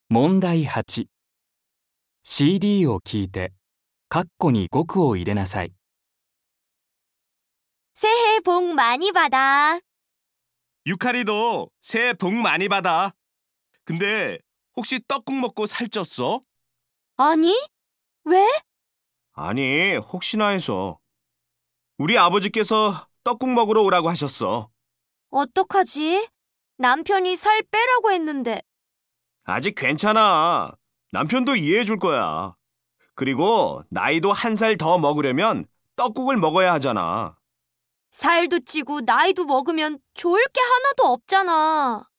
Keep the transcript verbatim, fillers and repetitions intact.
問題はち。シーディー を聞いて、カッコに語句を入れなさい。 새해 복 많이 받아. 유카리도 새해 복 많이 받아. 근데 혹시 떡국 먹고 살쪘어? 아니? 왜? 아니, 혹시나 해서. 우리 아버지께서 떡국 먹으러 오라고 하셨어. 어떡하지? 남편이 살 빼라고 했는데. 아직 괜찮아. 남편도 이해해 줄 거야. 그리고 나이도 한 살 더 먹으려면 떡국을 먹어야 하잖아. 살도 찌고 나이도 먹으면 좋을 게 하나도 없잖아.